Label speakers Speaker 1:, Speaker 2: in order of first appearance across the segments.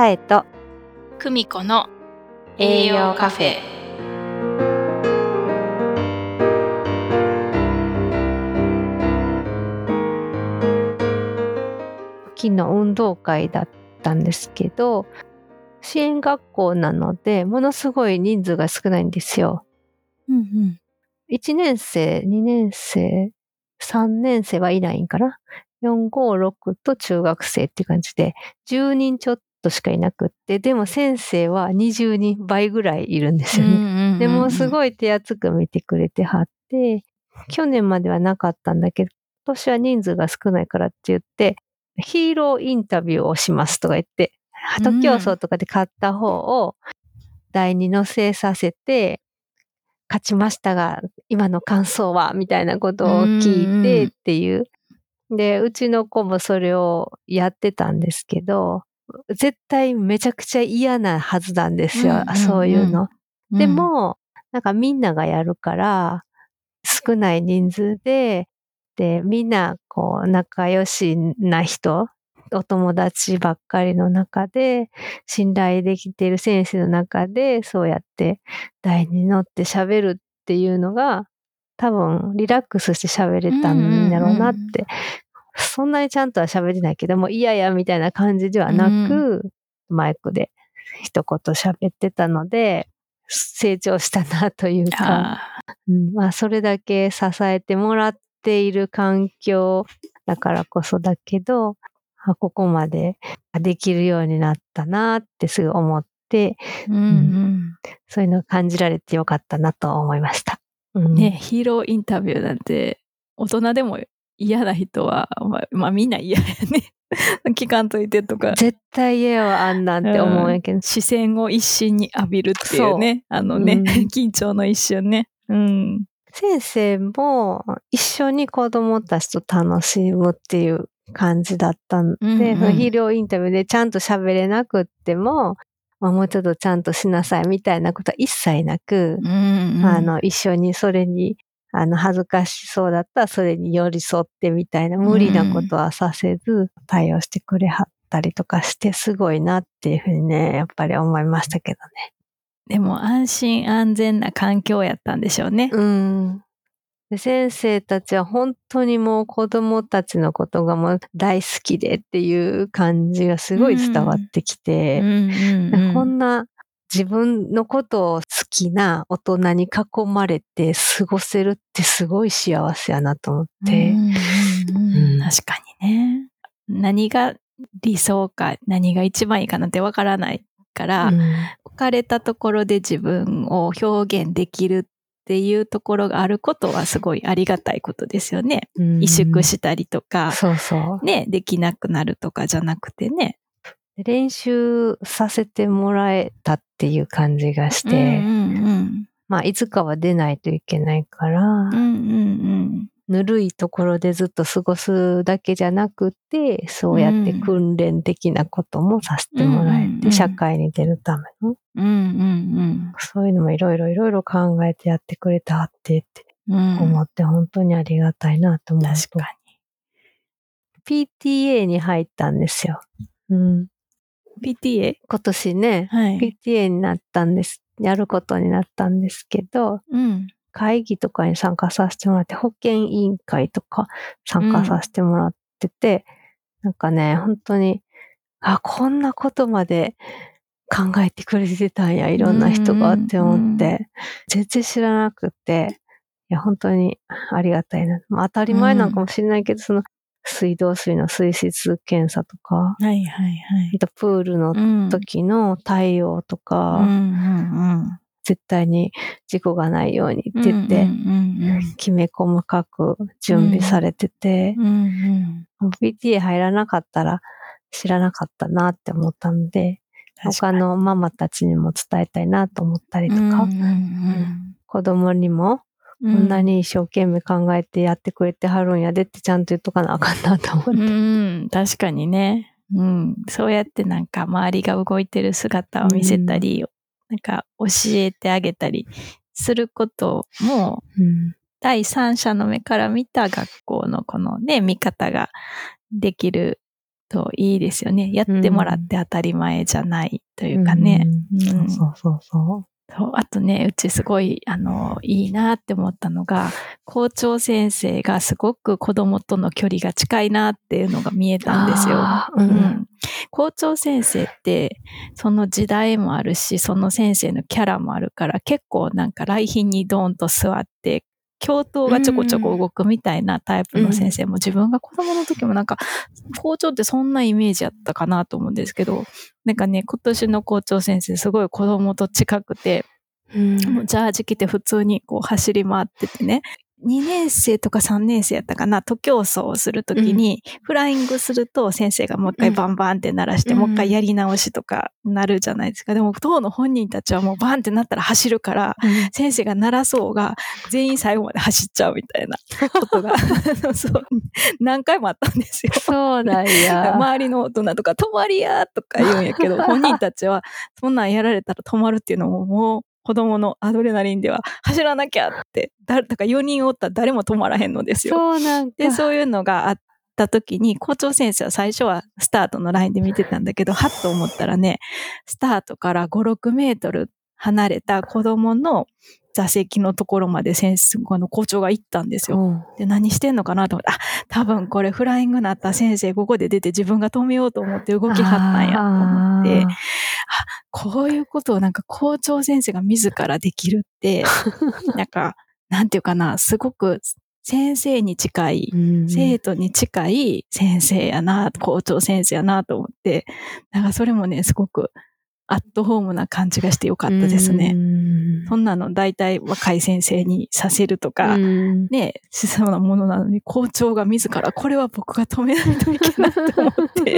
Speaker 1: えと
Speaker 2: 久美子の栄養カフェ。
Speaker 1: 昨日運動会だったんですけど、支援学校なのでものすごい人数が少ないんですよ。1年生、2年生、3年生はいないんかな。4、5、6と中学生っていう感じで、10人ちょっとしかいなくって、でも先生は20人倍ぐらいいるんですよね。でもすごい手厚く見てくれてはって、去年まではなかったんだけど、今年は人数が少ないからって言って、ヒーローインタビューをしますとか言って、鳩競争とかで勝った方を台に乗せさせて、勝ちましたが、今の感想はみたいなことを聞いてっていう。で、うちの子もそれをやってたんですけど、絶対めちゃくちゃ嫌なはずなんですよ、そういうの。でも、なんかみんながやるから、少ない人数で、みんなこう仲良しな人、お友達ばっかりの中で、信頼できている先生の中で、そうやって台に乗って喋るっていうのが、多分リラックスして喋れたんだろうなって。そんなにちゃんとは喋れないけども、いやいやみたいな感じではなく、マイクで一言喋ってたので、成長したなというか、まあそれだけ支えてもらっている環境だからこそだけど、ここまでできるようになったなってすぐ思って、そういうのを感じられてよかったなと思いました。
Speaker 2: ね、ヒーローインタビューなんて大人でも嫌な人は、まあみんな嫌やね。聞かんといてとか。
Speaker 1: 絶対嫌よ、あんなんって思うんやけど。
Speaker 2: 視線を一瞬に浴びるっていうね。緊張の一瞬ね。
Speaker 1: 先生も一緒に子供たちと楽しむっていう感じだったんで、ヒーローインタビューでちゃんと喋れなくっても、もうちょっとちゃんとしなさいみたいなことは一切なく、一緒にそれに、恥ずかしそうだったらそれに寄り添ってみたいな無理なことはさせず対応してくれはったりとかしてすごいなっていうふうにね、やっぱり思いましたけどね。
Speaker 2: でも安心安全な環境やったんでしょうね。
Speaker 1: で先生たちは本当にもう子供たちのことがもう大好きでっていう感じがすごい伝わってきて、こんな自分のことを好きな大人に囲まれて過ごせるってすごい幸せやなと思って。
Speaker 2: 確かにね。何が理想か、何が一番いいかなんてわからないから、置かれたところで自分を表現できるっていうところがあることはすごいありがたいことですよね。萎縮したりとか、ね、できなくなるとかじゃなくてね。
Speaker 1: 練習させてもらえたっていう感じがして、まあいつかは出ないといけないから、ぬるいところでずっと過ごすだけじゃなくて、そうやって訓練的なこともさせてもらえて、社会に出るための。そういうのもいろいろ考えてやってくれたって思って本当にありがたいなと思うと。
Speaker 2: 確か
Speaker 1: に。PTA に入ったんですよ。
Speaker 2: PTA？
Speaker 1: 今年ね、PTA になったんです。やることになったんですけど、会議とかに参加させてもらって、保健委員会とか参加させてもらってて、なんかね、本当に、こんなことまで考えてくれてたんや、いろんな人がって思って、全然知らなくて、いや、本当にありがたいな。当たり前なんかもしれないけど、その水道水の水質検査とか、プールの時の対応とか、絶対に事故がないようにって言って、きめ細かく準備されてて、PTA 入らなかったら知らなかったなって思ったので、他のママたちにも伝えたいなと思ったりとか、子供にもこんなに一生懸命考えてやってくれてはるんやでってちゃんと言っとかなあかんなと思って。
Speaker 2: 確かにね。そうやってなんか周りが動いてる姿を見せたり、なんか教えてあげたりすることも、第三者の目から見た学校のこのね、見方ができるといいですよね。やってもらって当たり前じゃないというかね。
Speaker 1: そう
Speaker 2: あとね、うちすごい、いいなって思ったのが、校長先生がすごく子供との距離が近いなっていうのが見えたんですよ。校長先生って、その時代もあるし、その先生のキャラもあるから、結構なんか来賓にドーンと座って、教頭がちょこちょこ動くみたいなタイプの先生も、自分が子供の時もなんか、校長ってそんなイメージやったかなと思うんですけど、なんかね、今年の校長先生すごい子供と近くて、もうジャージ着て普通にこう走り回っててね、2年生とか3年生やったかな、徒競走をするときに、フライングすると先生がもう一回バンバンって鳴らして、もう一回やり直しとかなるじゃないですか。でも当の本人たちはもうバンってなったら走るから、先生が鳴らそうが全員最後まで走っちゃうみたいなことがそう何回もあったんですよ。
Speaker 1: そうだや。
Speaker 2: 周りの大人とか止まりやとか言うんやけど、本人たちはそんなんやられたら止まるっていうのももう子供のアドレナリンでは走らなきゃって、だから4人おったら誰も止まらへんのですよ。で、そういうのがあった時に、校長先生は最初はスタートのラインで見てたんだけど、はっと思ったらね、スタートから5、6メートル離れた子供の座席のところまで先生、校長が行ったんですよ。で、何してんのかなと思って、多分これフライングなった先生ここで出て自分が止めようと思って動きはったんやと思って、こういうことをなんか校長先生が自らできるって、なんか、なんていうかな、すごく先生に近い、生徒に近い先生やな、校長先生やなと思って、なんかそれもね、すごくアットホームな感じがしてよかったですね。そんなの大体若い先生にさせるとか、ね、しそうなものなのに、校長が自らこれは僕が止めないといけないと思って、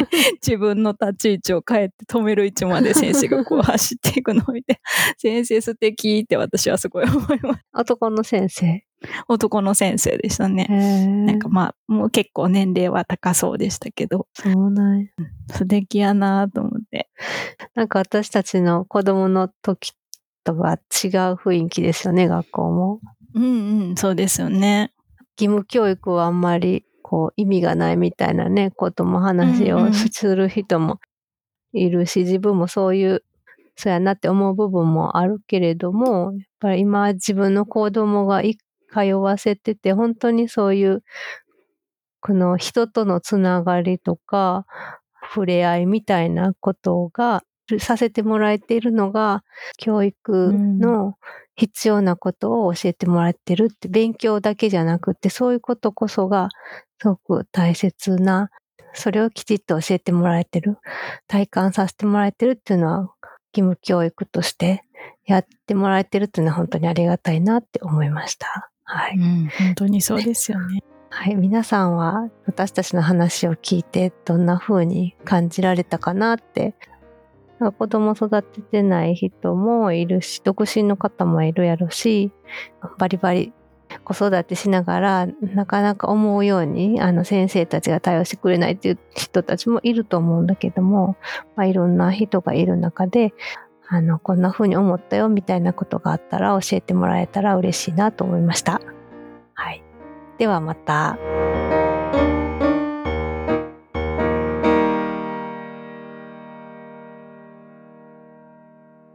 Speaker 2: 自分の立ち位置を変えて止める位置まで先生がこう走っていくのを見て、先生素敵って私はすごい思います。
Speaker 1: 男の先生
Speaker 2: でしたね。なんかまあ、もう結構年齢は高そうでしたけど。
Speaker 1: そうなんや。
Speaker 2: 素敵やなと思って。
Speaker 1: なんか私たちの子供の時とは違う雰囲気ですよね、学校も。
Speaker 2: そうですよね。
Speaker 1: 義務教育はあんまりこう意味がないみたいなね、ことも話をする人もいるし、自分もそうやなって思う部分もあるけれども、やっぱり今自分の子供が通わせてて、本当にそういう、この人とのつながりとか、触れ合いみたいなことがさせてもらえているのが、教育の必要なことを教えてもらってるって、勉強だけじゃなくて、そういうことこそがすごく大切な、それをきちっと教えてもらえてる、体感させてもらえてるっていうのは、義務教育としてやってもらえてるっていうのは本当にありがたいなって思いました。はい。
Speaker 2: 本当にそうですよね。
Speaker 1: はい、皆さんは私たちの話を聞いてどんな風に感じられたかなって。子供育ててない人もいるし、独身の方もいるやろし、バリバリ子育てしながらなかなか思うように先生たちが対応してくれないっていう人たちもいると思うんだけども、いろんな人がいる中でこんな風に思ったよみたいなことがあったら教えてもらえたら嬉しいなと思いました。はい。ではまた。